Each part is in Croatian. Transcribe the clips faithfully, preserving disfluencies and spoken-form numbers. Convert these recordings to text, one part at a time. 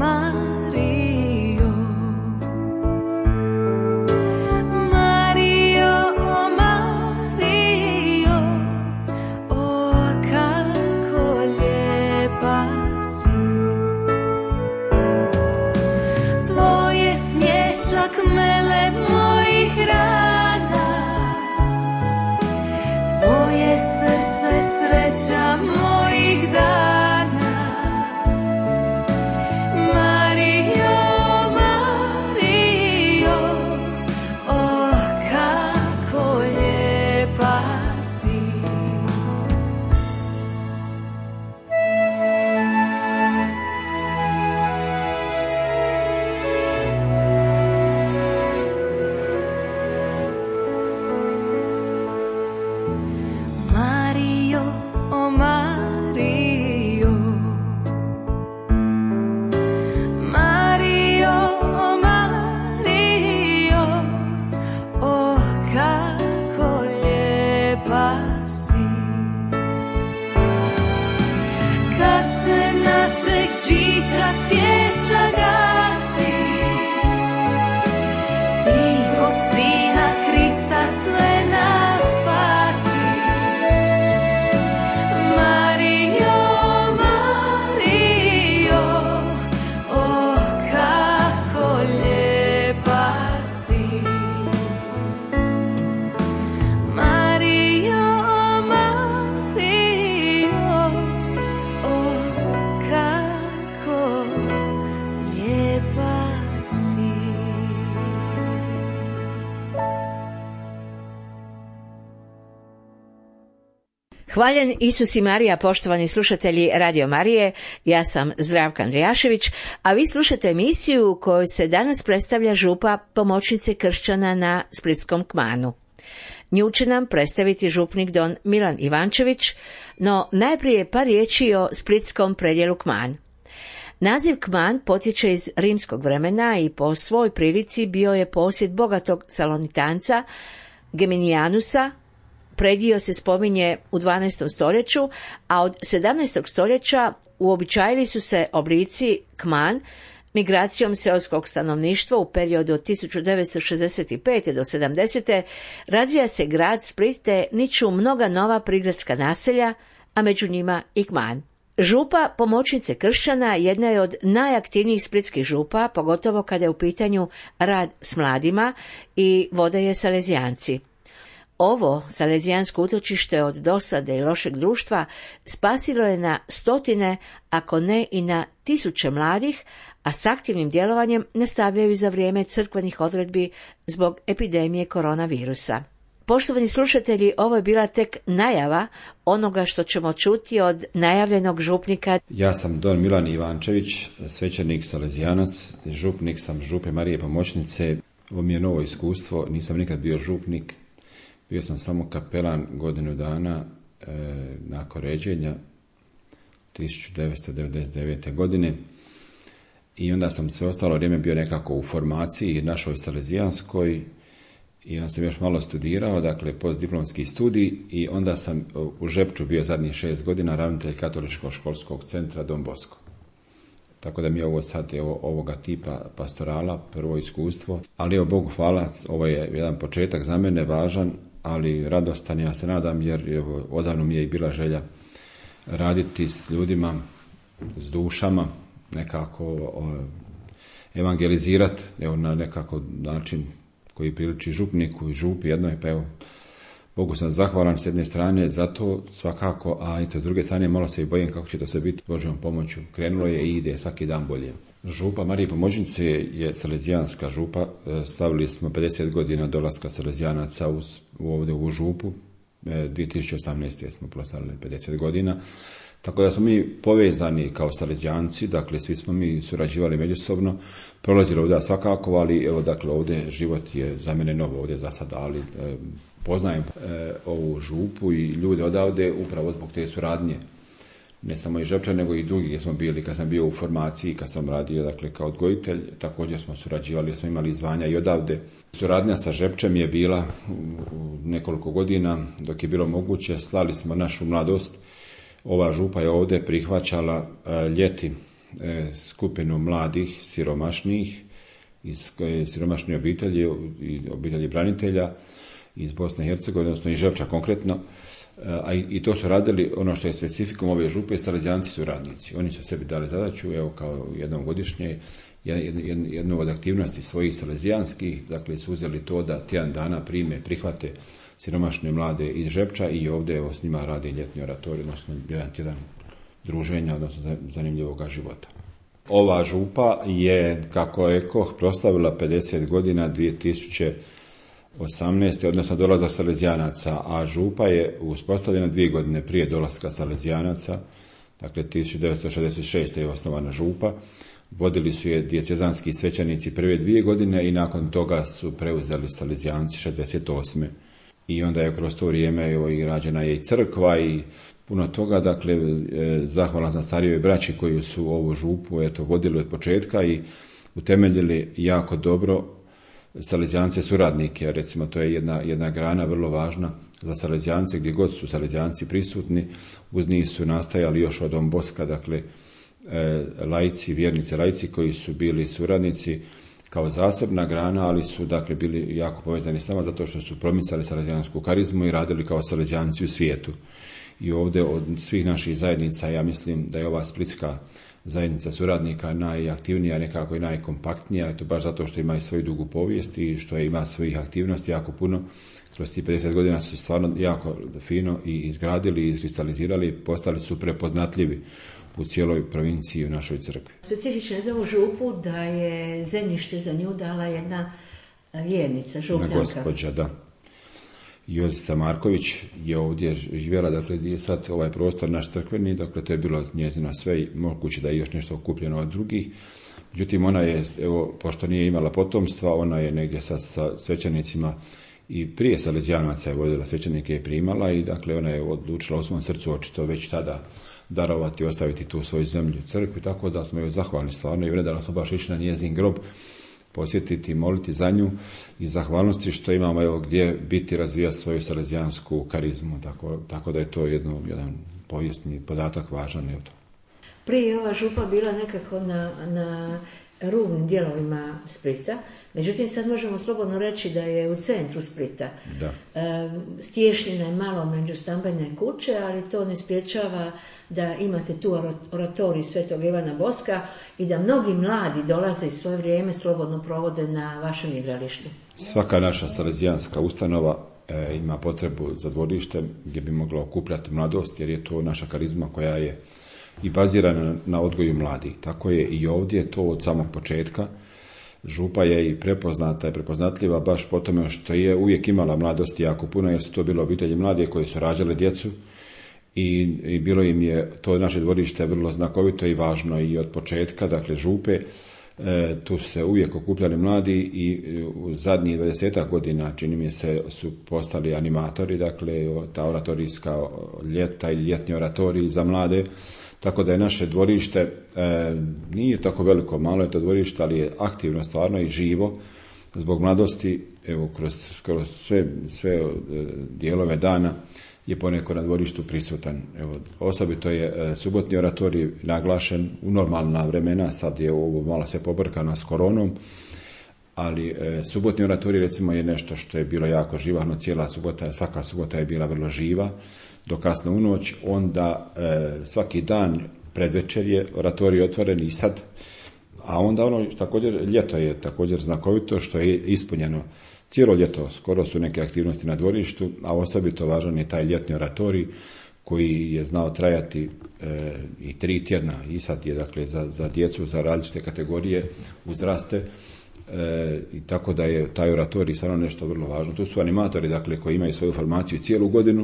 Hvaljen Isus i Marija, poštovani slušatelji Radio Marije, ja sam Zdravka Andrijašević, a vi slušate emisiju u kojoj se danas predstavlja župa pomoćnice kršćana na Splitskom Kmanu. Nju će nam predstaviti župnik don Milan Ivančević, no najprije par riječi o splitskom predjelu Kman. Naziv Kman potječe iz rimskog vremena i po svoj prilici bio je posjed bogatog salonitanca Geminianusa. Predio se spominje u dvanaestom stoljeću, a od sedamnaestog stoljeća uobičajili su se oblici Kman. Migracijom seoskog stanovništva u periodu od tisuću devetsto šezdeset pete do sedamdesete razvija se grad Split te niču mnoga nova prigradska naselja, a među njima i Kman. Župa pomoćnice kršćana jedna je od najaktivnijih splitskih župa, pogotovo kada je u pitanju rad s mladima i vode je Salezijanci. Ovo salezijansko utočište od dosade i lošeg društva spasilo je na stotine, ako ne i na tisuće mladih, a s aktivnim djelovanjem nastavljaju za vrijeme crkvenih odredbi zbog epidemije koronavirusa. Poštovani slušatelji, ovo je bila tek najava onoga što ćemo čuti od najavljenog župnika. Ja sam don Milan Ivančević, svećenik salezijanac, župnik sam župe Marije pomoćnice. Ovo mi je novo iskustvo, nisam nikad bio župnik. Bio sam samo kapelan godinu dana e, nakon ređenja tisuću devetsto devedeset devete. godine i onda sam sve ostalo vrijeme bio nekako u formaciji našoj salezijanskoj i onda sam još malo studirao, dakle postdiplomski studij i onda sam u Žepču bio zadnjih šest godina ravnatelj katoličkog školskog centra Don Bosco. Tako da mi je ovo sad evo, ovoga tipa pastorala, prvo iskustvo, ali evo Bogu hvala, ovo je jedan početak za mene važan, ali radostan, ja se nadam, jer evo, odavno mi je i bila želja raditi s ljudima, s dušama, nekako o, evangelizirati evo, na nekako način koji priliči župniku i župi jednoj, pa evo, Bogu sam zahvalan s jedne strane za to svakako, a i s druge strane malo se i bojim kako će to sve biti Božjom pomoću. Krenulo je i ide svaki dan bolje. Župa Marije pomoćnice je salezijanska župa. Stavili smo pedeset godina dolaska salezijanaca u, ovdje u župu. dvije tisuće osamnaeste. smo proslavili pedeset godina. Tako da smo mi povezani kao salezijanci, dakle svi smo mi surađivali međusobno, prolazili ovdje svakako, ali evo dakle ovdje život je za mene novo ovdje za sad, ali e, poznajem e, ovu župu i ljude odavde upravo zbog te suradnje. Ne samo i Žepča, nego i drugi gdje smo bili, kad sam bio u formaciji, kad sam radio dakle kao odgojitelj, također smo surađivali, smo imali zvanja i odavde. Suradnja sa Žepčem je bila u nekoliko godina, dok je bilo moguće, slali smo našu mladost. Ova župa je ovdje prihvaćala ljeti e, skupinu mladih, siromašnih, iz siromašne obitelji i obitelji branitelja iz Bosne i Hercegovine, odnosno iz Žepča konkretno, a i, i to su radili, ono što je specifikum ove župe, Salezijanci su radnici. Oni su sebi dali zadaću, evo kao jednom godišnje, jednu, jednu od aktivnosti svojih salezijanskih, dakle su uzeli to da tjedan dana prime, prihvate siromašne mlade iz Žepča i ovdje evo, s njima radi ljetni oratorij, odnosno jedan tjedan druženja, odnosno zanimljivog života. Ova župa je, kako rekoh, proslavila pedeset godina dvije tisuće osamnaeste. odnosno dolazak Salezijanaca, a župa je uspostavljena dvije godine prije dolaska Salezijanaca, dakle tisuću devetsto šezdeset šeste. je osnovana župa. Vodili su je dijecezanski svećenici prve dvije godine i nakon toga su preuzeli Salezijanci šezdeset osme. I onda je kroz to vrijeme evo, i rađena je i crkva i puno toga, dakle, e, zahvalan sam starijoj braći koji su ovu župu eto, vodili od početka i utemeljili jako dobro Salezijance suradnike. Recimo, to je jedna, jedna grana vrlo važna za Salezijance, gdje god su Salezijanci prisutni, uz njih su nastajali još od Don Boska, dakle, e, laici, vjernici laici koji su bili suradnici kao zasebna grana, ali su dakle bili jako povezani s nama zato što su promicali salezijansku karizmu i radili kao Salezijanci u svijetu. I ovdje od svih naših zajednica, ja mislim da je ova splitska zajednica suradnika najaktivnija, nekako i najkompaktnija, to baš zato što ima i svoju dugu povijest i što je, ima svojih aktivnosti jako puno. Kroz tih pedeset godina su stvarno jako fino i izgradili, iskristalizirali, postali su prepoznatljivi u cijeloj provinciji u našoj crkvi. Specifično je za ovu župu da je zemljište za nju dala jedna vjernica, župljanka. Gospođa, da. Jozica Marković je ovdje živjela, dakle je sad ovaj prostor naš crkveni, dakle to je bilo njezino sve, moguće da je još nešto okupljeno od drugih. Međutim, ona je, evo, pošto nije imala potomstva, ona je negdje sa, sa svećenicima i prije Salezijanaca je vodila svećenike i primala i dakle ona je odlučila u svom srcu očito već tada darovati, ostaviti tu svoju zemlju u crkvi, tako da smo joj zahvalni stvarno i vredano smo baš išli na njezin grob posjetiti, moliti za nju i zahvalnosti što imamo evo gdje biti, razvijati svoju salezijansku karizmu, tako, tako da je to jedno, jedan povijesni podatak važan. Je to. Prije je ova župa bila nekako na, na rubnim dijelovima Splita, međutim sad možemo slobodno reći da je u centru Splita. Da. E, stješnjena je malo među stambene kuće, ali to ne spriječava da imate tu oratorij Svetog Ivana Boska i da mnogi mladi dolaze i svoje vrijeme slobodno provode na vašem igralištu. Svaka naša salezijanska ustanova e, ima potrebu za dvorištem gdje bi mogla okupljati mladost, jer je to naša karizma koja je i bazirana na odgoju mladih. Tako je i ovdje to od samog početka. Župa je i prepoznata i prepoznatljiva baš po tome što je uvijek imala mladosti jako puno, jer su to bilo obitelji mlade koji su rađale djecu i, i bilo im je to naše dvorište vrlo znakovito i važno i od početka, dakle župe, e, tu su se uvijek okupljali mladi i u zadnjih dvadesetak godina čini mi se su postali animatori, dakle ta oratorijska ljeta ili ljetni oratorij za mlade. Tako da je naše dvorište, e, nije tako veliko, malo je to dvorište, ali je aktivno stvarno i živo zbog mladosti, evo kroz, kroz sve, sve e, dijelove dana je poneko na dvorištu prisutan. Evo, osobito je e, subotni oratorij naglašen u normalna vremena, sad je ovo malo sve pobrkano s koronom, ali e, subotni oratorij recimo je nešto što je bilo jako živahno, cijela subota, svaka subota je bila vrlo živa, do kasno u noć, onda e, svaki dan predvečer je oratorij otvoren i sad, a onda ono također ljeto je također znakovito što je ispunjeno cijelo ljeto, skoro su neke aktivnosti na dvorištu, a osobito važan je taj ljetni oratorij koji je znao trajati e, i tri tjedna i sad je dakle za, za djecu, za različite kategorije uzraste. E, i tako da je taj oratorij stvarno nešto vrlo važno. Tu su animatori dakle koji imaju svoju formaciju cijelu godinu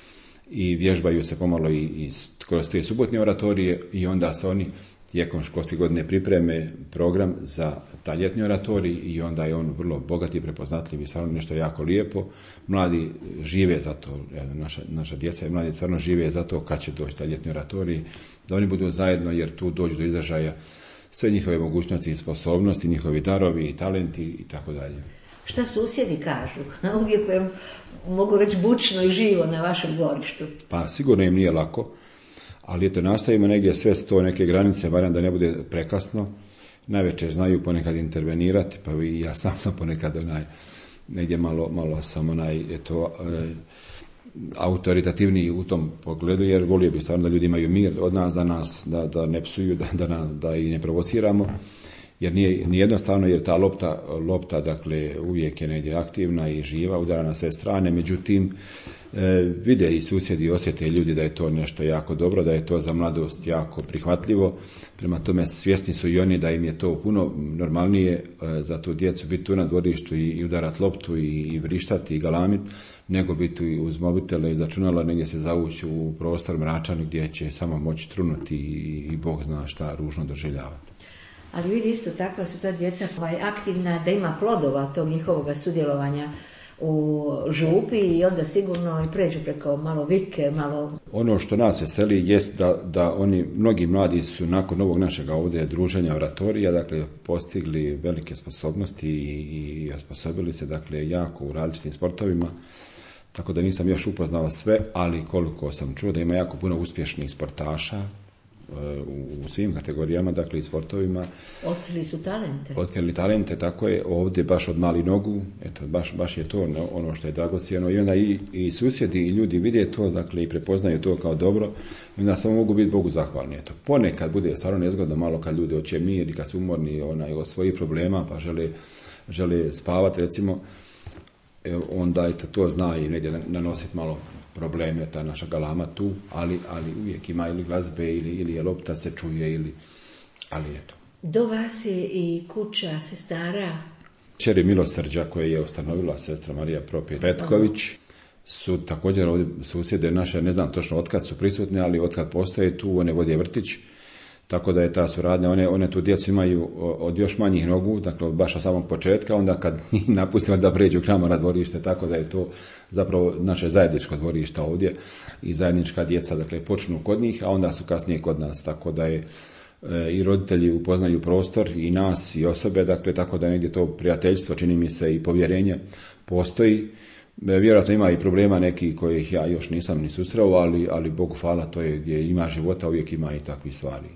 i vježbaju se pomalo i, i kroz te subotne oratorije i onda se oni tijekom školske godine pripreme program za taj ljetni oratorij i onda je on vrlo bogat i prepoznatljiv i stvarno nešto jako lijepo. Mladi žive za to, naša, naša djeca i mladi stvarno žive za to kad će doći taj ljetni oratorij, da oni budu zajedno jer tu dođu do izražaja sve njihove mogućnosti i sposobnosti, njihovi darovi i talenti i tako dalje. Šta susjedi kažu? Uvijek mogu reći bučno i živo na vašem dvorištu. Pa sigurno im nije lako, Ali eto, nastavimo negdje sve sto neke granice, barem da ne bude prekasno. Najveće znaju ponekad intervenirati, pa i ja sam sam ponekad onaj, negdje malo, malo sam onaj, eto, e, autoritativniji u tom pogledu, jer volio bi stvarno da ljudi imaju mir od nas, da nas, da, da ne psuju, da, da, na, da i ne provociramo, jer nije, nije jednostavno, jer ta lopta, lopta, dakle, uvijek je negdje aktivna i živa, udara na sve strane, međutim, e, vide i susjedi, osjete ljudi da je to nešto jako dobro, da je to za mladost jako prihvatljivo, prema tome svjesni su i oni da im je to puno normalnije e, za tu djecu biti tu na dvorištu i, i udarat loptu i, i vrištati i galamiti, nego biti uz mobitele i začunala negdje se zavući u prostor mračan gdje će samo moći trunuti i, i Bog zna šta ružno doživljavati. Ali vidi isto takva su ta djeca ovaj, aktivna, da ima plodova tog njihovog sudjelovanja u župi i onda sigurno i pređu preko malo vike, malo... Ono što nas veseli jest da, da oni, mnogi mladi su nakon ovog našega ovdje druženja oratorija, dakle, postigli velike sposobnosti i, i osposobili se, dakle, jako u različitim sportovima, tako da nisam još upoznao sve, ali koliko sam čuo da ima jako puno uspješnih sportaša u svim kategorijama, dakle i sportovima. Otkrili su talente. Otkrili talente, tako je, ovdje baš od mali nogu, eto, baš, baš je to ono što je dragocjeno i onda i, i susjedi i ljudi vide to, dakle, i prepoznaju to kao dobro i onda samo mogu biti Bogu zahvalni. Eto, ponekad bude stvarno nezgodno malo kad ljudi hoće mir i kad su umorni onaj, od svojih problema pa žele, žele spavati, recimo, onda eto, to zna i negdje nanositi malo probleme, ta naša galama tu, ali, ali uvijek ima ili glazbe ili, ili je lopta se čuje, ili, ali eto. Do vas je i kuća sestara? Kćeri Milosrđa koje je ustanovila sestra Marija Propje Petković su također ovdje susjede naše, ne znam točno otkad su prisutne, ali otkad postoje tu, one vode vrtić, tako da je ta suradnja, one, one tu djecu imaju od još manjih nogu, dakle baš od samog početka, onda kad njih napustimo da pređu k nama na dvorište, tako da je to zapravo naše zajedničko dvorište ovdje i zajednička djeca, dakle počnu kod njih, a onda su kasnije kod nas, tako da je e, i roditelji upoznaju prostor i nas i osobe, dakle tako da negdje to prijateljstvo, čini mi se, i povjerenje postoji. E, vjerojatno ima i problema neki kojih ja još nisam ni susreo, ali, ali Bogu hvala, to je gdje ima života, uvijek ima i takvih stvari.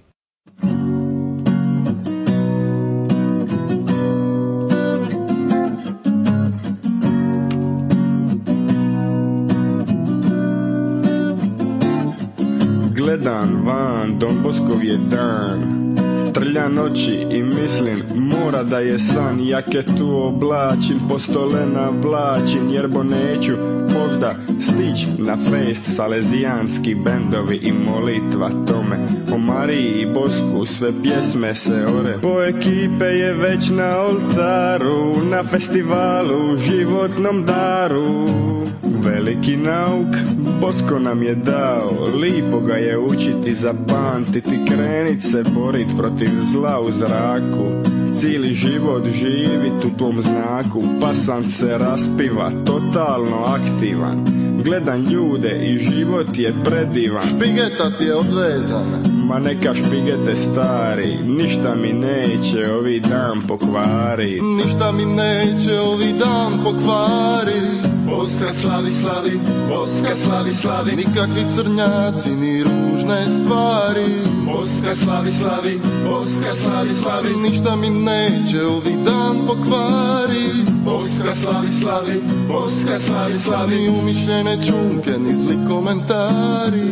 Gledam van, Don Boskov je dan, trljam oči i mislim, mora da je san, jaketu oblačim, po stole navlačim, jerbo neću možda stić na fest, salezijanski bendovi i molitva tome, o Mariji i Bosku sve pjesme se ore, po ekipe je već na oltaru, na festivalu, životnom daru. Veliki nauk Bosko nam je dao, lipo ga je učiti, zapamtiti, krenit se borit protiv zla u zraku. Cijeli život živit u tom znaku, pasan se raspiva, totalno aktivan. Gledam ljude i život je predivan. Špigeta ti je odvezana. Ma neka špigete stari, ništa mi neće ovi dan pokvari. Ništa mi neće ovi dan pokvari. Boska slavi, slavi, Boska slavi, slavi. Nikakvi crnjaci ni ružne stvari. Boska slavi, slavi, Boska slavi, slavi. Ništa mi neće ovi dan pokvari. Boska slavi, slavi, Boska slavi, slavi. Ni umišljene čunke, ni zli komentari.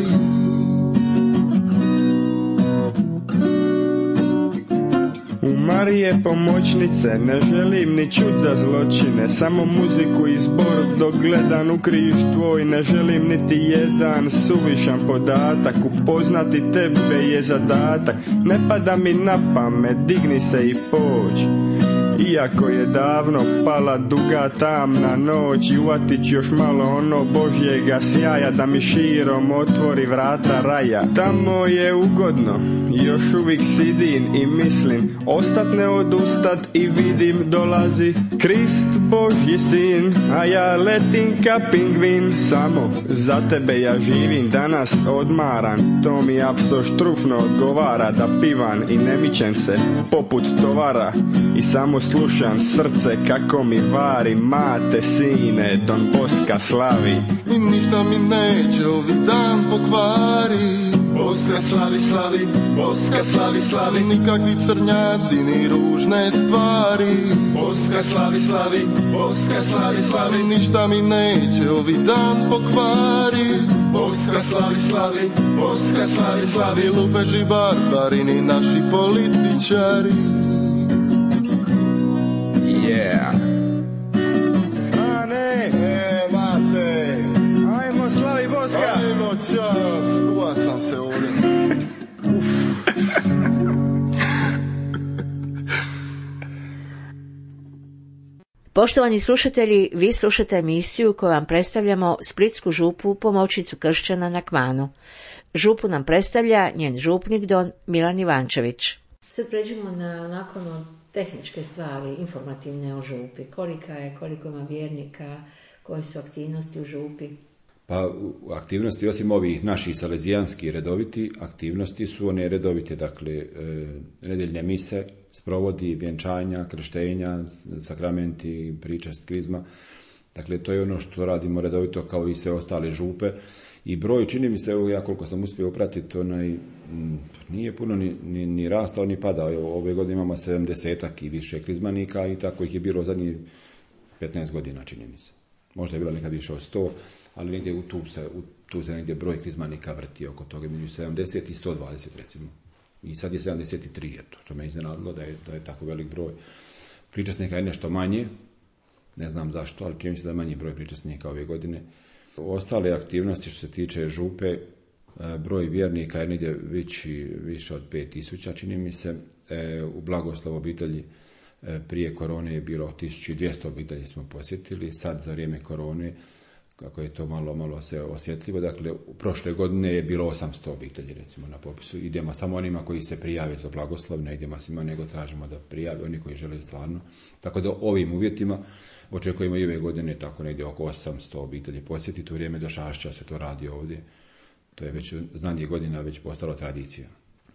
U Marije pomoćnice ne želim ni čut za zločine, samo muziku i zbor dok gledam u križ tvoj. Ne želim niti jedan suvišan podatak, upoznati tebe je zadatak. Ne pada mi na pamet, digni se i pođi. Iako je davno pala duga tamna noć, i uvatit ću još malo ono Božjega sjaja, da mi širom otvori vrata raja. Tamo je ugodno, još uvijek sidim i mislim, ostat ne odustat i vidim dolazi Krist Božji sin, a ja letim ka pingvin. Samo za tebe ja živim, danas odmaran, to mi apso štrufno odgovara, da pivan i ne mičem se poput tovara i samo slušam srce kako mi vari, mate sine, Don Boska slavi. I ništa mi neće ovi dan pokvari. Boska slavi, slavi, Boska slavi, slavi, nikakvi crnjaci ni ružne stvari. Boska slavi, slavi, Boska slavi, slavi, ništa mi neće ovi dan pokvari. Boska slavi, slavi, Boska slavi, slavi, lupeži barbari ni naši političari. Yeah. Ane, E, mate, ajmo slavi Boska. ajmo čas, uva sam se ovdje. Poštovani slušatelji, vi slušate emisiju koju vam predstavljamo Splitsku župu pomoćnicu kršćana na Kmanu. Župu nam predstavlja njen župnik don Milan Ivančević. Sad pređemo na onako tehničke stvari, informativne o župi. Kolika je, koliko ima vjernika, koje su aktivnosti u župi? Pa aktivnosti, osim ovih naših salezijanskih redoviti, aktivnosti su one redovite, dakle, e, nedeljne mise, sprovodi, vjenčanja, krštenja, sakramenti, pričast, krizma. Dakle, to je ono što radimo redovito kao i sve ostale župe. I broj, čini mi se, evo ja koliko sam uspio upratiti, onaj, m, nije puno ni, ni, ni rastao ni padao. Evo, ove godine imamo sedamdesetak i više krizmanika i tako ih je bilo zadnjih petnaest godina, čini mi se. Možda je bilo nekad više od sto, ali negdje u tu se, u tu se negdje broj krizmanika vrti oko toga, među sedamdeset i sto dvadeset recimo. I sad je sedamdeset tri, eto, to me iznenadilo da je, da je tako velik broj. Pričasnika je nešto manje, ne znam zašto, ali čini mi se da je manji broj pričasnika ove godine. Ostale aktivnosti što se tiče župe, broj vjernika je negdje veći, više od pet tisuća, čini mi se. U blagoslov obitelji prije korone je bilo tisuću dvjesto obitelji smo posjetili, sad za vrijeme korone, kako je to malo, malo se osjetljivo, dakle, u prošle godine je bilo osamsto obitelji, recimo, na popisu. Idemo samo onima koji se prijave za blagoslov, ne idemo svima, nego tražimo da prijave oni koji žele stvarno. Tako da ovim uvjetima očekujemo i ove godine tako negdje oko osamsto obitelji posjetiti. U vrijeme Došašća se to radi ovdje. To je već znanje godina već postalo tradicija.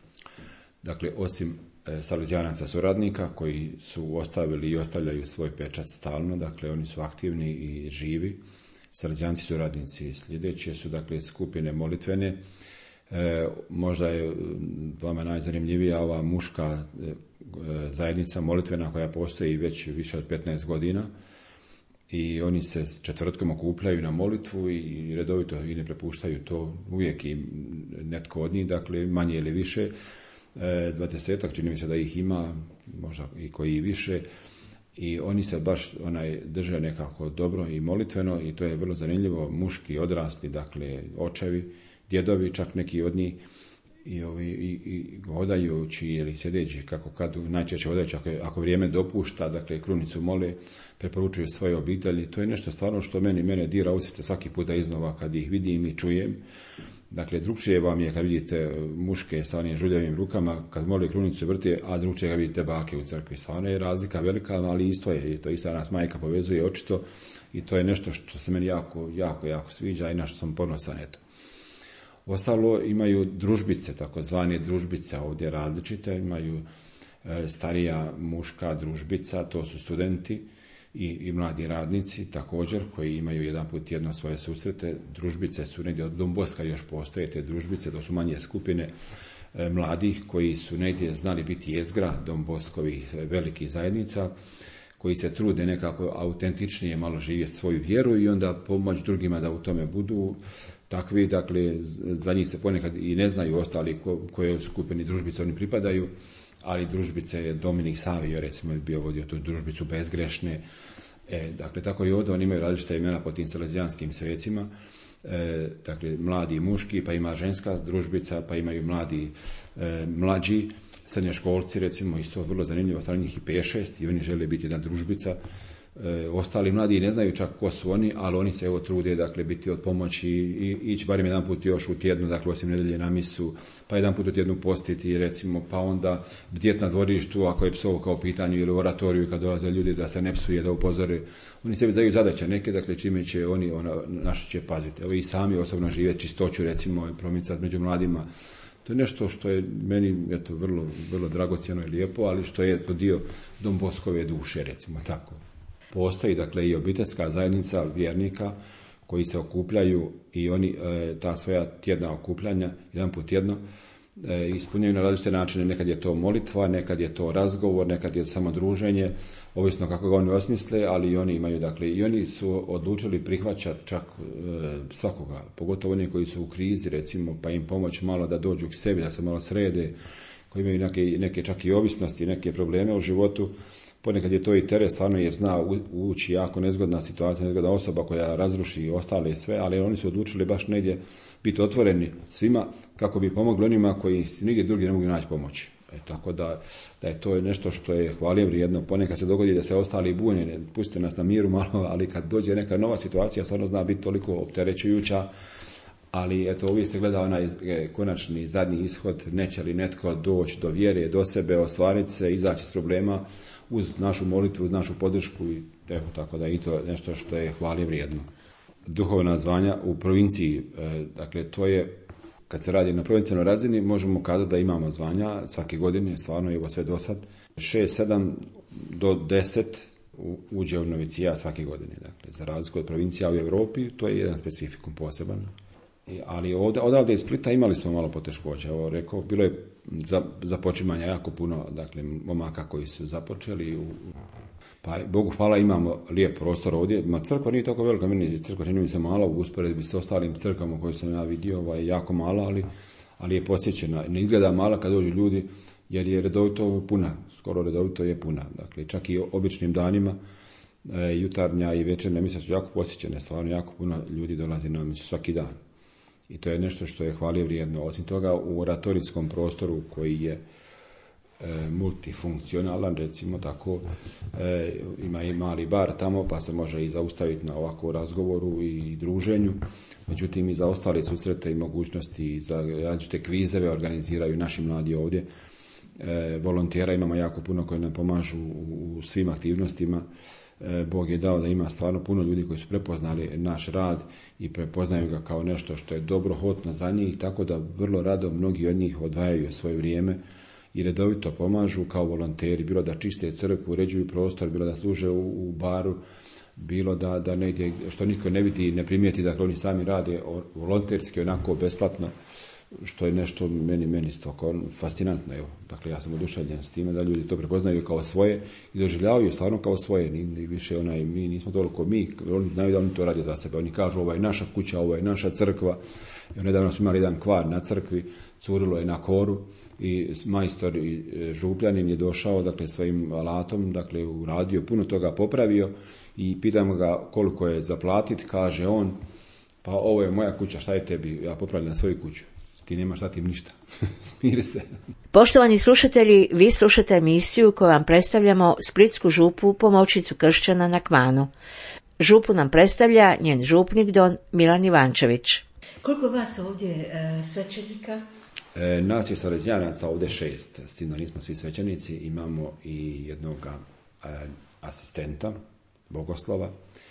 Dakle, osim e, salezijanaca suradnika koji su ostavili i ostavljaju svoj pečat stalno, dakle, oni su aktivni i živi. Salezijanci suradnici sljedeće su, dakle, skupine molitvene. E, možda je vama najzanimljivija ova muška e, zajednica molitvena koja postoji već više od petnaest godina i oni se s četvrtkom okupljaju na molitvu i redovito i ne prepuštaju to uvijek i netko od njih, dakle, manje ili više. E, dvadesetak, čini mi se da ih ima, možda i koji više. I oni se baš onaj drže nekako dobro i molitveno i to je vrlo zanimljivo, muški odrasli, dakle očevi, djedovi, čak neki od njih i, ovi, i, i hodajući ili sjedeći, kako kad najčešće hodajući, ako, ako vrijeme dopušta, dakle krunicu mole, preporučuju svoje obitelji. To je nešto stvarno što meni, mene dira u srce svaki puta iznova kad ih vidim i čujem. Dakle, drugčije vam je kad vidite muške sa onim žuljavim rukama, kad mole krunicu vrte, a drugčije kad vidite bake u crkvi. Stvarno je razlika velika, ali isto je. I to isto nas majka povezuje očito i to je nešto što se meni jako, jako, jako sviđa i na što sam ponosan. Eto. Ostalo imaju družbice, takozvane družbice ovdje različite. Imaju e, starija muška družbica, to su studenti I, i mladi radnici također koji imaju jedan put tjedno svoje susrete. Družbice su negdje od Don Boska još postoje te družbice, to su manje skupine e, mladih koji su negdje znali biti jezgra Don Boskovih e, velikih zajednica, koji se trude nekako autentičnije malo živjeti svoju vjeru i onda pomoć drugima da u tome budu takvi. Dakle, za njih se ponekad i ne znaju ostali ko, koje skupini družbice oni pripadaju, ali družbice je Dominik Savio, recimo, je bio vodio tu družbicu bezgrešne. E, dakle, tako i ovdje oni imaju različite imena po tim salezijanskim svecima. E, dakle, mladi i muški, pa ima ženska družbica, pa imaju mladi, e, mlađi, srednjoškolci, recimo, isto vrlo zanimljivo, stvarno njih i pet šest i oni žele biti jedna družbica. E, ostali mladi ne znaju čak ko su oni, ali oni se evo trude, dakle, biti od pomoći i ići barem jedan put još u tjednu, dakle, osim nedelje na misu, pa jedan put u tjednu postiti, recimo, pa onda bdjet na dvorištu, ako je psovka u pitanju ili u oratoriju kad dolaze ljudi da se ne psuje, da upozore. Oni sebi daju zadaće neke, dakle, čime će oni ona, našto će paziti. Evo i sami osobno žive čistoću, recimo, i promicati među mladima. To je nešto što je meni, eto, vrlo, vrlo dragocjeno i lijepo, ali što je to dio Don Boskove duše, recimo tako. Postoji, dakle, i obiteljska zajednica vjernika koji se okupljaju i oni ta svoja tjedna okupljanja, jedan put tjedno, ispunjaju na različite načine. Nekad je to molitva, nekad je to razgovor, nekad je to samo druženje, ovisno kako ga oni osmisle, ali i oni imaju, dakle, i oni su odlučili prihvaćati čak e, svakoga, pogotovo oni koji su u krizi, recimo, pa im pomoć malo da dođu k sebi, da se malo srede, koji imaju neke, neke čak i ovisnosti, neke probleme u životu. Ponekad je to i teret, stvarno, jer zna ući jako nezgodna situacija, nezgodna osoba koja razruši ostale sve, ali oni su odlučili baš negdje biti otvoreni svima kako bi pomogli onima koji nigdje drugi ne mogu naći pomoć. E, tako da, da je to nešto što je hvale vrijedno. Ponekad se dogodi da se ostali bune, pustite nas na miru malo, ali kad dođe neka nova situacija, stvarno zna biti toliko opterećujuća, ali eto, uvijek se gleda onaj konačni zadnji ishod, neće li netko doći do vjere, do sebe, ostvariti se, izaći s problema uz našu molitvu, uz našu podršku i evo, tako da i to je nešto što je hvale vrijedno. Duhovna zvanja u provinciji, dakle to je, kad se radi na provincijalnoj razini, možemo kazati da imamo zvanja svake godine, stvarno je ovo sve do sad, šest, sedam do deset uđe u novicijat svake godine. Dakle, za razliku od provincija u Europi, to je jedan specifikum poseban. Ali ovdje, odavde iz Splita imali smo malo poteškoća. Evo, rekao, bilo je za, započimanja jako puno, dakle, momaka koji su započeli. U, pa, Bogu hvala, imamo lijep prostor ovdje. Ma crkva nije tako velika, meni crkva čini mi se malo u usporedbi s ostalim crkvama koje sam ja vidio, ovaj, jako mala, ali, ali je posjećena. Ne izgleda mala kad dođu ljudi, jer je redovito puna, skoro redovito je puna. Dakle, čak i običnim danima, e, jutarnja i večernja mise su jako posjećene, stvarno jako puno ljudi dolazi na misu svaki dan. I to je nešto što je hvale vrijedno. Osim toga, u oratorijskom prostoru koji je e, multifunkcionalan, recimo tako, e, ima i mali bar tamo, pa se može i zaustaviti na ovakvom razgovoru i druženju. Međutim, i za ostale susrete i mogućnosti, za različite kvizeve organiziraju naši mladi ovdje. E, volontera imamo jako puno koji nam pomažu u, u svim aktivnostima. Bog je dao da ima stvarno puno ljudi koji su prepoznali naš rad i prepoznaju ga kao nešto što je dobro hotno za njih, tako da vrlo rado mnogi od njih odvajaju svoje vrijeme i redovito pomažu kao volonteri, bilo da čiste crkvu, uređuju prostor, bilo da služe u, u baru, bilo da, da negdje, što niko ne vidi i ne primijeti, dakle oni sami rade volonterski, onako besplatno, što je nešto meni, meni stvarno fascinantno. Evo. Dakle, ja sam oduševljen s time da ljudi to prepoznaju kao svoje i doživljavaju stvarno kao svoje. Ni više onaj, mi nismo toliko mi, oni znaju da oni to rade za sebe. Oni kažu, ovo je naša kuća, ovo je naša crkva. I nedavno smo imali jedan kvar na crkvi, curilo je na koru i majstor i župljanin je došao, dakle, svojim alatom, dakle, uradio, puno toga popravio i pitamo ga koliko je zaplatiti, kaže on, pa ovo je moja kuća, šta je tebi, ja popravljam svoju kuću. Ti nemaš sa tim ništa. Smiri se. Poštovani slušatelji, vi slušate emisiju koju vam predstavljamo Splitsku župu, pomoćnicu kršćana na Kmanu. Župu nam predstavlja njen župnik don Milan Ivančević. Koliko vas ovdje e, svećenika? E, nas je salezijanaca ovdje šest. S tim da nismo svi svećenici. Imamo i jednog e, asistenta, bogoslova.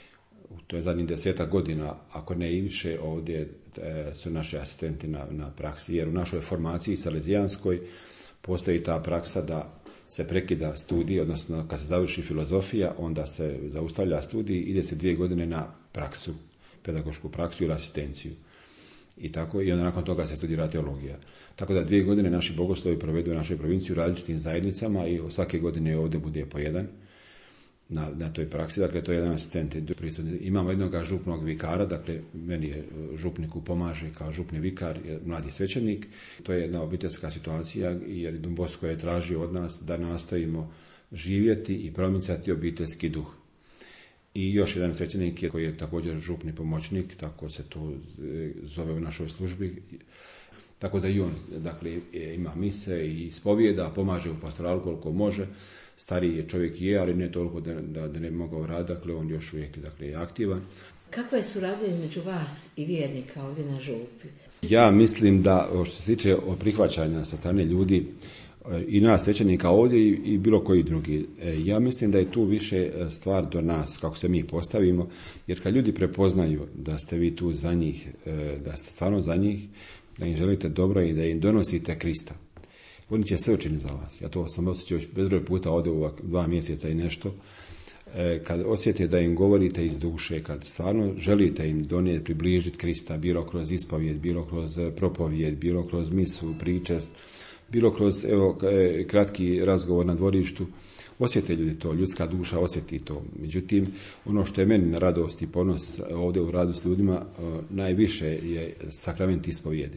To je zadnjih desetak godina, ako ne i više, ovdje e, su naši asistenti na, na praksi, jer u našoj formaciji salezijanskoj postoji ta praksa da se prekida studij, odnosno kad se završi filozofija, onda se zaustavlja studij, ide se dvije godine na praksu, pedagošku praksu ili asistenciju. I tako, i onda nakon toga se studira teologija. Tako da dvije godine naši bogoslovi provedu u našoj provinciji u različitim zajednicama i svake godine ovdje bude po jedan. Na, na toj praksi, dakle to je jedan asistent. Imamo jednog župnog vikara, dakle meni je župniku pomaže kao župni vikar, mladi svećenik. To je jedna obiteljska situacija jer Don Bosco je tražio od nas da nastojimo živjeti i promicati obiteljski duh. I još jedan svećenik je koji je također župni pomoćnik, tako se to zove u našoj službi. Tako da i on, dakle, ima mise i ispovijeda, pomaže u pastoralu koliko može. Stariji je čovjek je, ali ne toliko da, da, da ne bi mogao raditi, dakle, on još uvijek, dakle, je aktivan. Kakva je suradnja između vas i vjernika ovdje na župi? Ja mislim da, što se tiče prihvaćanja sa strane ljudi, i nas svećenika ovdje i, i bilo koji drugi, ja mislim da je tu više stvar do nas, kako se mi postavimo, jer kad ljudi prepoznaju da ste vi tu za njih, da ste stvarno za njih, da im želite dobro i da im donosite Krista, oni će sve učiniti za vas. Ja to sam osjećao bezbroj puta ovdje u dva mjeseca i nešto. kad osjete da im govorite iz duše, kad stvarno želite im donijeti, približiti Krista, bilo kroz ispovijed, bilo kroz propovijed, bilo kroz misu, pričest, bilo kroz evo, kratki razgovor na dvorištu, osjete ljudi to, ljudska duša osjeti to. Međutim, ono što je meni na radost i ponos ovdje u radu s ljudima, najviše je sakrament ispovijedi.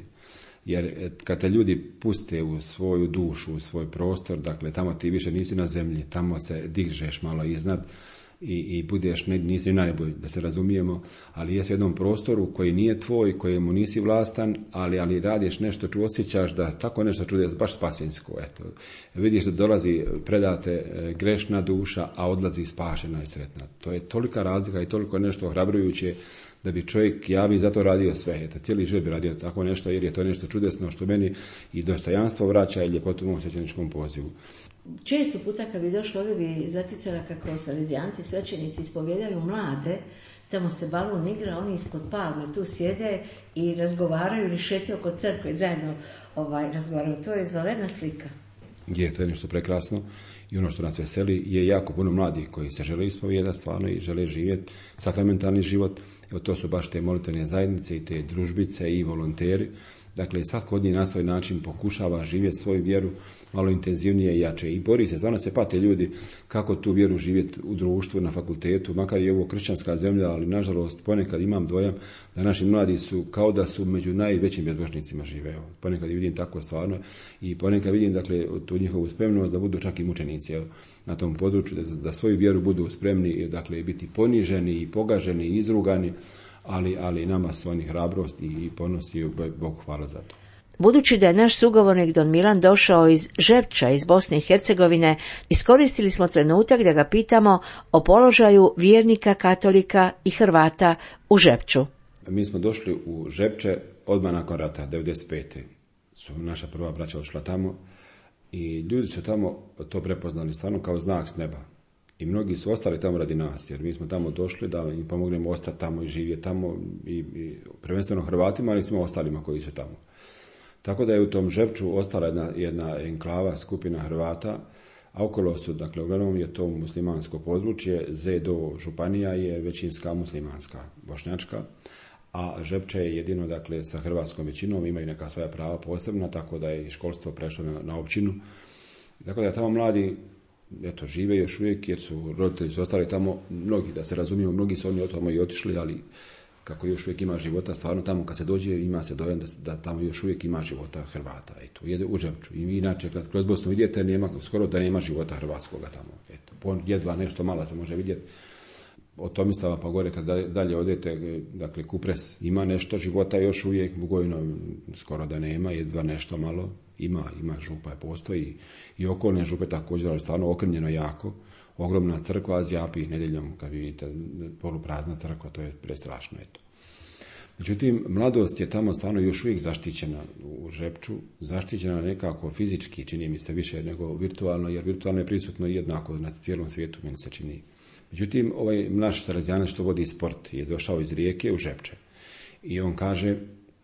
Jer kad te ljudi puste u svoju dušu, u svoj prostor, dakle tamo ti više nisi na zemlji, tamo se dižeš malo iznad i, i budeš, ne, nisi na nebu, da se razumijemo, ali jesi u jednom prostoru koji nije tvoj, kojemu nisi vlastan, ali, ali radiš nešto, ču osjećaš da tako nešto čude, baš spasinsko. Eto. Vidiš da dolazi predate grešna duša, a odlazi spašena i sretna. To je tolika razlika i toliko nešto ohrabrujuće da bi čovjek, ja bi zato radio sve, eto, cijeli život bi radio tako nešto, jer je to nešto čudesno što meni i dostojanstvo vraća i ljepotu u mom svećeničkom pozivu. Često puta kad bi došlo, ovdje bi zaticala kako salezijanci, svećenici ispovjedaju mlade, tamo se balon igra, oni ispod palme tu sjede i razgovaraju ili šete oko crkve, zajedno ovaj, razgovaraju. To je izvanredna slika. Je, to je nešto prekrasno i ono što nas veseli je jako puno mladih koji se žele ispovijedati stvarno i žele živjeti sakramentalni život. Evo, to su baš te molitvene zajednice i te družbice i volonteri. Dakle, svatko od njih na svoj način pokušava živjeti svoju vjeru malo intenzivnije i jače. I bori se, stvarno se pate ljudi kako tu vjeru živjeti u društvu, na fakultetu, makar je ovo kršćanska zemlja, ali nažalost ponekad imam dojam da naši mladi su kao da su među najvećim bezbožnicima žive. Evo, ponekad vidim tako stvarno i ponekad vidim dakle, tu njihovu spremnost da budu čak i mučenici evo, na tom području, da, da svoju vjeru budu spremni dakle, biti poniženi i pogaženi i izrugani, ali, ali nama su oni hrabrost i ponos i Bogu hvala za to. Budući da je naš sugovornik Don Milan došao iz Žepča, iz Bosne i Hercegovine, iskoristili smo trenutak da ga pitamo o položaju vjernika, katolika i Hrvata u Žepču. Mi smo došli u Žepče odmah nakon rata, devedeset pete su naša prva braća odšla tamo i ljudi su tamo to prepoznali stvarno kao znak s neba. I mnogi su ostali tamo radi nas, jer mi smo tamo došli da im pomognemo ostati tamo i živjeti tamo, i, i prvenstveno Hrvatima, ali i svima ostalima koji su tamo. Tako da je u tom Žepču ostala jedna, jedna enklava, skupina Hrvata, a okolo su, dakle, uglavnom je to muslimansko područje, Zedo županija je većinska muslimanska, bošnjačka, a Žepče je jedino, dakle, sa hrvatskom većinom, imaju neka svoja prava posebna, tako da je i školstvo prešlo na, na općinu. Tako da je tamo mladi, eto, žive još uvijek, jer su roditelji su ostali tamo, mnogi, da se razumijemo, mnogi su oni od tamo i otišli, ali kako još uvijek ima života, stvarno tamo kad se dođe ima se dojam da, da tamo još uvijek ima života Hrvata. Eto, jede u Žepču. I inače, kad kroz Bosnu vidite, nema, skoro da nema života hrvatskoga tamo. Eto, jedva nešto malo se može vidjeti. Od Tomislava pa gore, kad dalje odete, dakle, Kupres, ima nešto života još uvijek, Bugojno skoro da nema, jedva nešto malo. Ima, ima župa, postoji i okolne župe također, ali stvarno okrnjeno jako. Ogromna crkva, a zjapi nedjeljom, kad vidite poluprazna crkva, to je prestrašno. Eto. Međutim, mladost je tamo stvarno još uvijek zaštićena u Žepču, zaštićena nekako fizički, čini mi se više nego virtualno, jer virtualno je prisutno jednako na cijelom svijetu, meni se čini. Međutim, ovaj naš Salezijanac što vodi sport je došao iz Rijeke u Žepče i on kaže,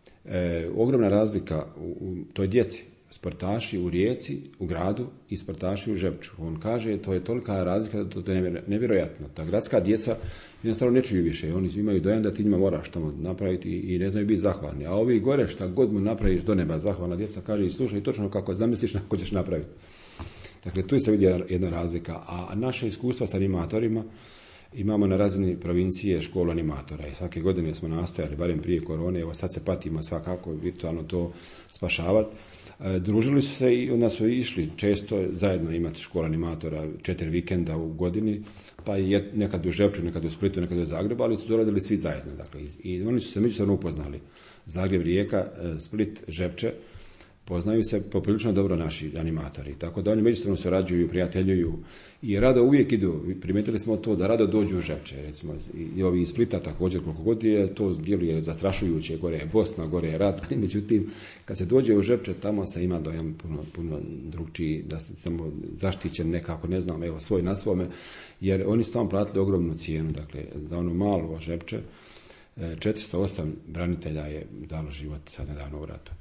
e, ogromna razlika u, u toj djeci, sportaši u Rijeci, u gradu i sportaši u Žepču. On kaže, to je tolika razlika, to je nevjerojatno. Ta gradska djeca jednostavno ne čuju više. Oni imaju dojam da ti njima moraš tamo napraviti i ne znaju biti zahvalni. A ovi gore šta god mu napraviš do neba zahvalna djeca kaže i slušaj točno kako zamisliš kako ćeš napraviti. Dakle, tu se vidi jedna razlika. A naše iskustva s animatorima imamo na razini provincije školu animatora i svake godine smo nastojali, barem prije korone, evo sad se patimo svakako virtualno to spašavati. E, družili su se i onda su išli često zajedno imati školu animatora četiri vikenda u godini, pa je nekad u Žepču, nekad u Splitu, nekad u Zagrebu, ali su dolazili svi zajedno. Dakle, i oni su se međusobno upoznali. Zagreb, Rijeka, Split, Žepče, poznaju se poprilično dobro naši animatori, tako da oni međusobno surađuju, prijateljuju i rado uvijek idu. Primijetili smo to da rado dođu u Žepče, recimo i ovi iz Splita također, koliko god je to djeluje zastrašujuće, gore je Bosna, gore je rat, međutim kad se dođe u Žepče tamo se ima dojam puno, puno drugčiji, da se samo zaštićen nekako, ne znam, evo svoj na svome, jer oni su tamo platili ogromnu cijenu, dakle za ono malo Žepče četiristo osam branitelja je dalo život sad nedavno u ratu.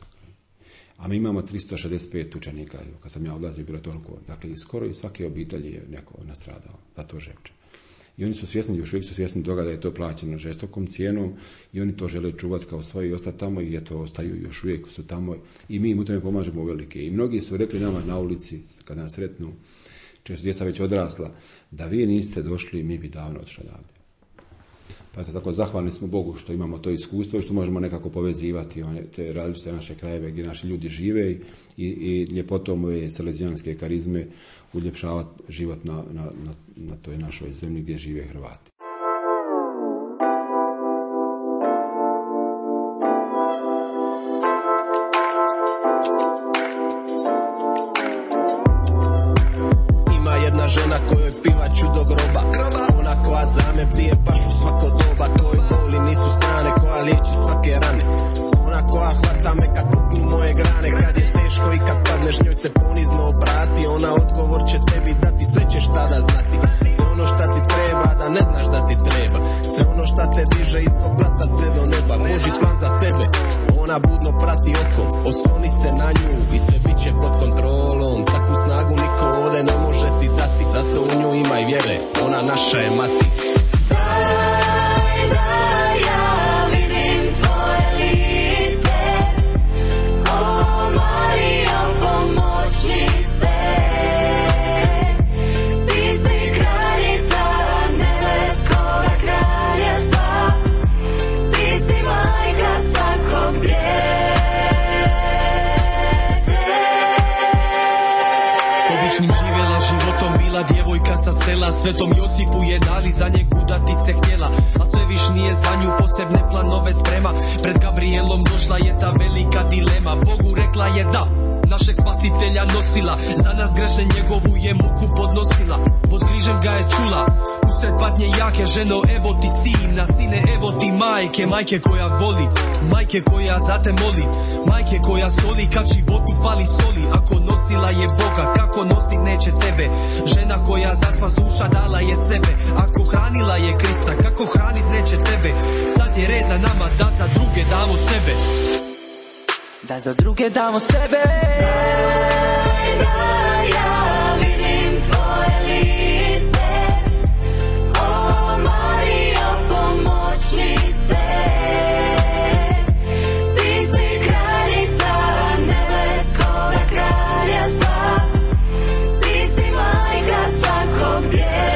A mi imamo tristo šezdeset pet učenika, kad sam ja odlazio, bilo toliko. Dakle, skoro i svake obitelji je neko nastradao za to Žepče. I oni su svjesni, još uvijek su svjesni toga da je to plaćeno žestokom cijenom i oni to žele čuvati kao svoje i ostati tamo i eto ostaju, još uvijek su tamo i mi im u tome pomažemo velike. I mnogi su rekli nama na ulici, kad nas sretnu, često djeca već odrasla, da vi niste došli, mi bi davno odšli odavde. Pa eto tako, zahvalni smo Bogu što imamo to iskustvo i što možemo nekako povezivati one, te različite naše krajeve gdje naši ljudi žive i, i ljepotom ove salezijanske karizme uljepšavati život na, na, na, na toj našoj zemlji gdje žive Hrvati. Ima jedna žena kojoj pivaću do groba, ona koja za me pije pašu svako doba, kojoj boli nisu strane, koja liječi svake rane, ona koja hvata me kad puknu moje grane, kad je teško i kad padneš njoj se ponizno obrati, ona odgovor će tebi dati, sve ćeš tada znati, sve ono šta ti treba da ne znaš da ti treba, sve ono šta te diže ispod blata sve do neba, Božji plan za tebe, ona budno prati okom, osloni se na nju i sve bit će pod kontrolom, takvu snagu niko ovdje ne može ti dati, zato u nju imaj vjere, ona naša je mati. Djevojka sa sela, Svetom Josipu je dali za njegu da ti se htjela, a sve viš nije za nju posebne planove sprema, pred Gabrielom došla je ta velika dilema, Bogu rekla je da, našeg spasitelja nosila, za nas grešne njegovu je muku podnosila, pod križem ga je čula, usred patnje jake, ženo evo ti sina, sine evo ti majke, majke koja voli, majke koja za te moli, majke koja soli kad životu fali soli, ako nosila je Boga, kako nosit neće tebe, žena koja za spas duša dala je sebe, ako hranila je Krista, kako hranit neće tebe, sad je red na nama da za druge damo sebe, da za druge damo sebe. Daj, daj, ja vidim tvoje lice, o Marijo pomoćnice, ti si kraljica nebeskoga kraljevstva, ti si majka svakog djete.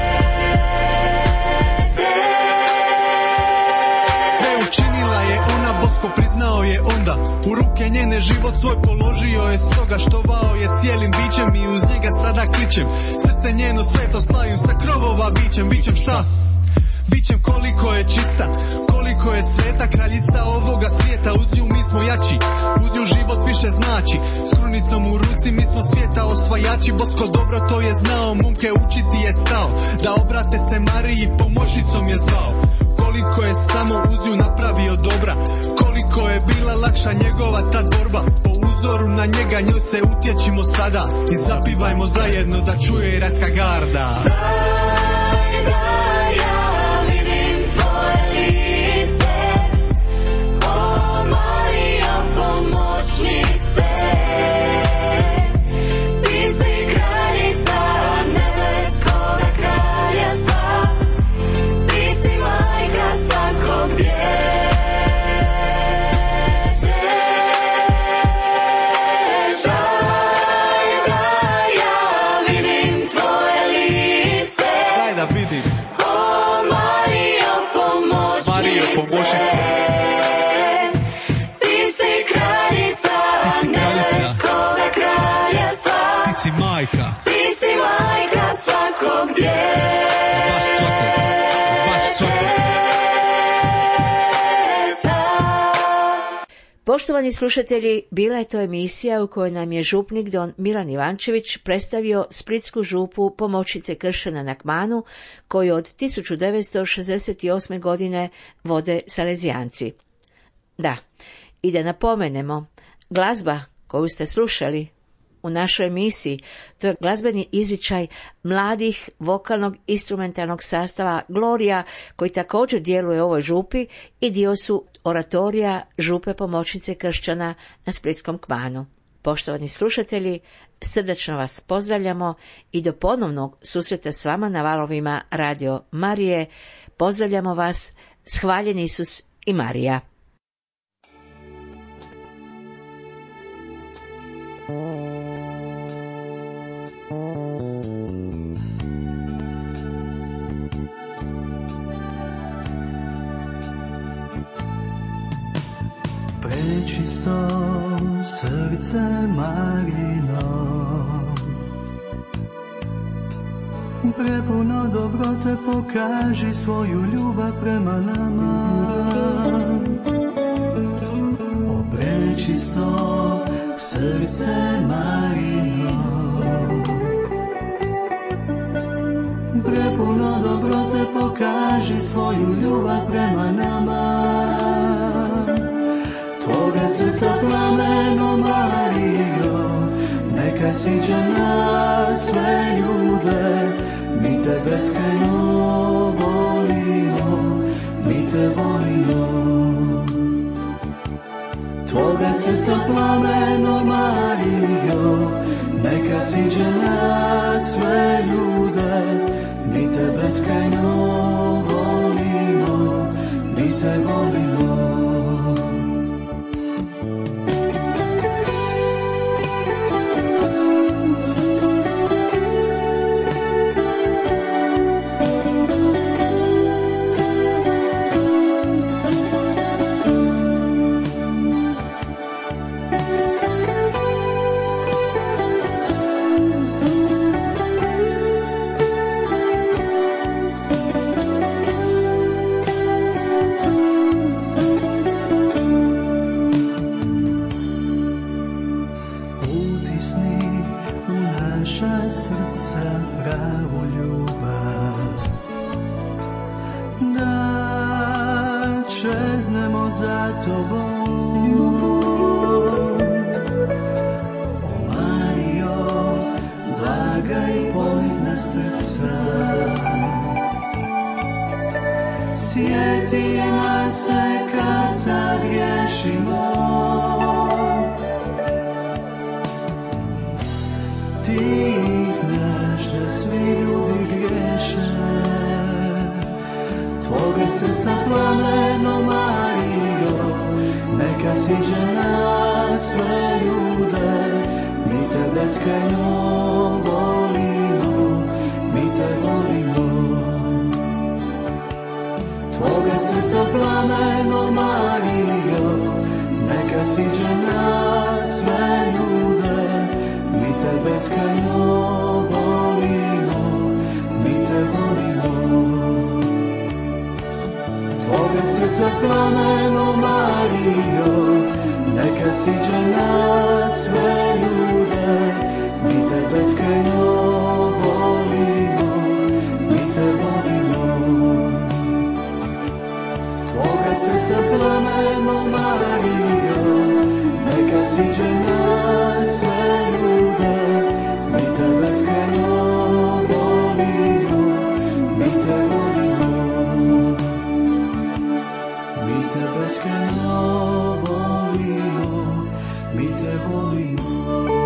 Sve učinila je ona, bosko priznao je onda, u ruke njene život svoj položio je, stoga štovao je cijelim bićem i uz njega sada kličem, srce njeno sveto slavim, sa krovova bićem, bićem šta? Bićem koliko je čista, koliko je sveta, kraljica ovoga svijeta, uz nju mi smo jači, uz nju život više znači, s krunicom u ruci mi smo svijeta osvajači, bosko dobro to je znao, mumke učiti je stao, da obrate se Mariji pomoćnicom je zvao, koliko je samo uz nju napravio dobra, koliko je bila lakša njegova ta borba, po uzoru na njega njoj se utječimo sada i zapivajmo zajedno da čuje i rajska garda. Daj, daj, ja vidim tvoje lice, o Marijo pomoćnice, ti si kraljica nebeskoga kraljevstva, ti si majka svakog djeta. Marijo pomoćnice, ti si kraljica, ti si nebeskoga kraljevstva, ti si majka, ti si majka svakog djeta. Baš svakog, baš svakog. Poštovani slušatelji, bila je to emisija u kojoj nam je župnik don Milan Ivančević predstavio splitsku župu pomoćnice kršćana na Kmanu, koju od tisuću devetsto šezdeset osme. godine vode Salezijanci. Da, i da napomenemo, glazba koju ste slušali u našoj emisiji, to je glazbeni izričaj mladih vokalnog instrumentalnog sastava Gloria, koji također djeluje u ovoj župi i dio su oratorija župe pomoćnice kršćana na Splitskom Kmanu. Poštovani slušatelji, srdačno vas pozdravljamo i do ponovnog susreta s vama na valovima Radio Marije. Pozdravljamo vas, shvaljen Isus i Marija. Prečisto srce Marino, prepuno dobrote, pokaži svoju ljubav prema nama. O prečisto srce Marino, prepuno dobrote, pokaži svoju ljubav prema nama. Tvoga srca plameno, Marijo, neka siđe na sve ljude. Mi te beskrajno volimo, mi te volimo. Tvoga srca plameno, Marijo, neka siđe na sve ljude. Mi te beskrajno volimo, mi te volimo. Sjeti nas se kad sagriješimo, ti znaš da svi ljudi griješe. Tvoga srca plameno, Marijo, neka siđe na sve ljude. Mi te beskrajno volimo, mi te volimo. Tvoga srca plameno, Marijo, neka siđe na sve ljude. Mi te beskrajno volimo, mi te volimo. Tvoga srca plameno, Marijo, neka siđe na sve ljude. Mi te beskrajno volimo, mi te volimo. Tvoga srca plameno, Marijo, neka siđe na sve ljude. Mi te beskrajno volimo, mi te volimo. Mi te beskrajno volimo, mi te volimo.